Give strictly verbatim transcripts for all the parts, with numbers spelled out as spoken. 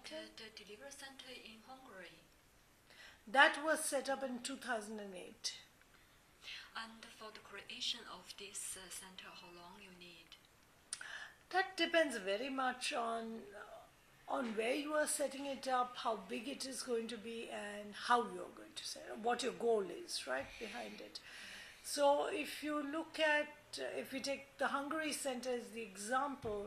Okay. The, the delivery center in Hungary. That was set up in two thousand eight. And for the creation of this uh, center, how long you need? That depends very much on on where you are setting it up, how big it is going to be, and how you're going to set it, what your goal is, right, behind it. So if you look at, uh, if we take the Hungary Center as the example,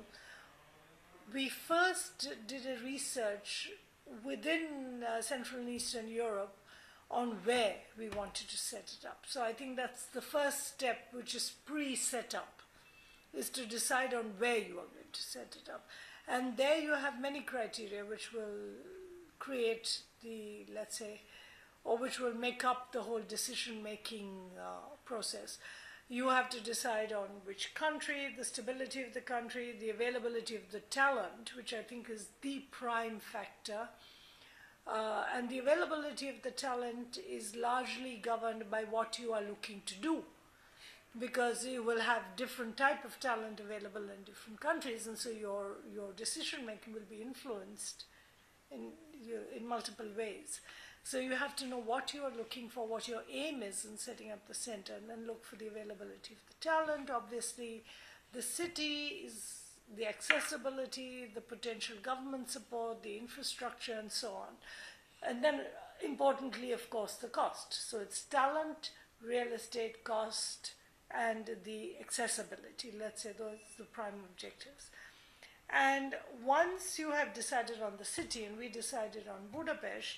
we first did a research within uh, Central and Eastern Europe on where we wanted to set it up. So I think that's the first step, which is pre-set up, is to decide on where you are going to set it up. And there you have many criteria which will create the, let's say, or which will make up the whole decision-making uh, process. You have to decide on which country, the stability of the country, the availability of the talent, which I think is the prime factor. Uh, and the availability of the talent is largely governed by what you are looking to do, because you will have different type of talent available in different countries, and so your your decision making will be influenced in in multiple ways. So you have to know what you are looking for, what your aim is in setting up the center, and then look for the availability of the talent. Obviously, the city is the accessibility, the potential government support, the infrastructure, and so on. And then, importantly, of course, the cost. So it's talent, real estate, cost, and the accessibility. Let's say those are the prime objectives. And once you have decided on the city, and we decided on Budapest,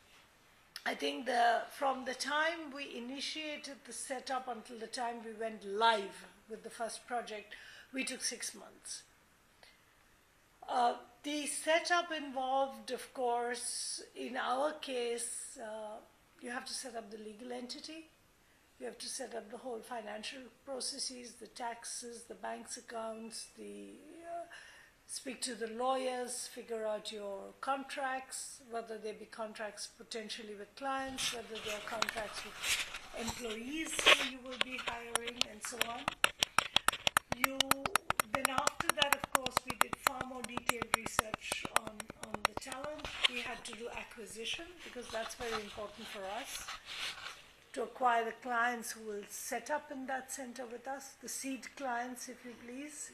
I think the, from the time we initiated the setup until the time we went live with the first project, we took six months. Uh, the setup involved, of course, in our case, uh, you have to set up the legal entity. You have to set up the whole financial processes, the taxes, the bank's accounts, the uh, speak to the lawyers, figure out your contracts, whether they be contracts potentially with clients, whether they are contracts with employees who you will be hiring, and so on. You, then after that, of course, we did far more detailed research on, on the talent. We had to do acquisition, because that's very important for us, to acquire the clients who will set up in that center with us, the seed clients, if you please.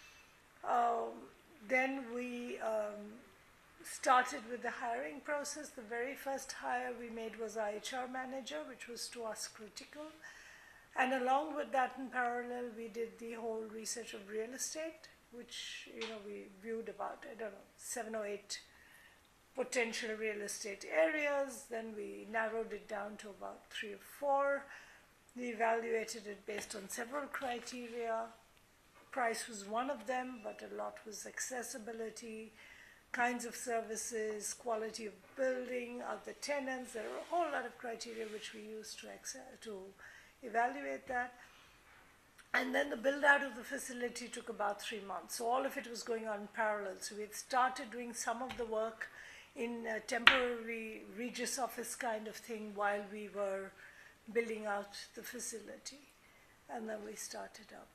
Um, then we um, started with the hiring process. The very first hire we made was our H R manager, which was to us critical. And along with that, in parallel, we did the whole research of real estate, which, you know, we viewed about, I don't know, seven or eight potential real estate areas. Then we narrowed it down to about three or four. We evaluated it based on several criteria. Price was one of them, but a lot was accessibility, kinds of services, quality of building, other tenants. There are a whole lot of criteria which we used to, to evaluate that. And then the build out of the facility took about three months. So all of it was going on in parallel. So we had started doing some of the work in a temporary Regis office kind of thing while we were building out the facility. And then we started up.